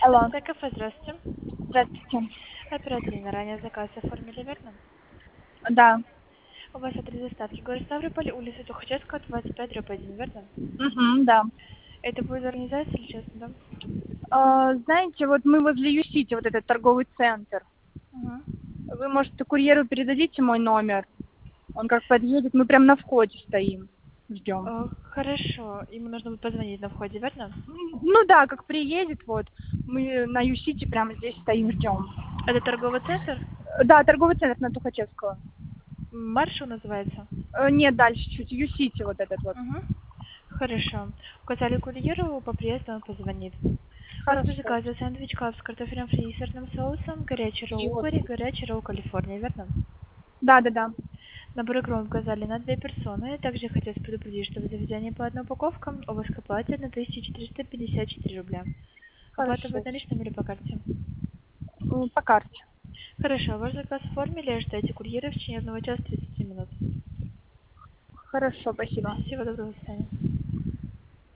Алло, Станция кафе, здравствуйте. здравствуйте. Оперативно ранее заказ оформили, верно? Да. У вас адрес доставки город Ставрополь, улица Тухачевского, 25/1, верно? Да. Это будет организация или честно, да? Знаете, вот мы возле Ю-Сити, вот этот торговый центр. Угу. Вы, может, курьеру передадите мой номер? Он как подъедет, мы прям на входе стоим, ждем. Хорошо, ему нужно будет позвонить на входе, верно? Ну да, как приедет, вот, мы на Ю-Сити прямо здесь стоим, ждем. Это торговый центр? Да, торговый центр на Тухачевского. Маршал называется? Нет, дальше чуть, Ю-Сити вот этот вот. Угу. Хорошо. Указали курьеру, по приезду он позвонит. У вас будет Хорошо. заказывать сэндвич кап с картофелем фри и сырным соусом, горячий ролл Вот. кури, горячий ролл Калифорния, верно? Да. Набор игру указали на 2 персоны. Также хотелось предупредить, что в заведении по одной упаковке у вас к оплате 1454 рубля. Оплата Хорошо. будет наличными или по карте? По карте. Хорошо, ваш заказ оформили, ожидайте курьера в течение 1 часа 30 минут. Хорошо, спасибо. Всего доброго, до свидания.